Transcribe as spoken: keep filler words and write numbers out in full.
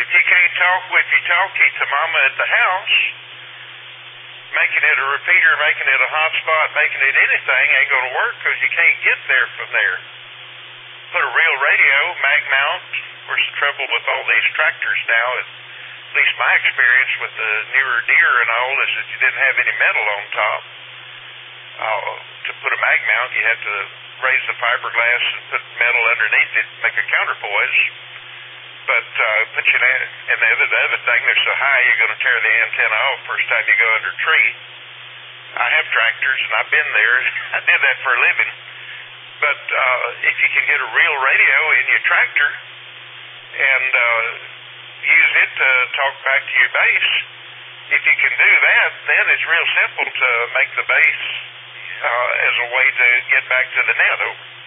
if you can't talk, if you talk to mama at the house, making it a repeater, making it a hotspot, making it anything ain't going to work because you can't get there from there. Put a real radio, mag mount. Of course, the trouble with all these tractors now, at least my experience with the newer Deere and all, is that you didn't have any metal on top. Uh, to put a mag mount, you had to raise the fiberglass and put metal underneath it, make a counterpoise. But uh, put you in, and the other, the other thing, they're so high, you're going to tear the antenna off first time you go under a tree. I have tractors, and I've been there. I did that for a living. But uh, if you can get a real radio in your tractor and uh, use it to talk back to your base, if you can do that, then it's real simple to make the base uh, as a way to get back to the net over.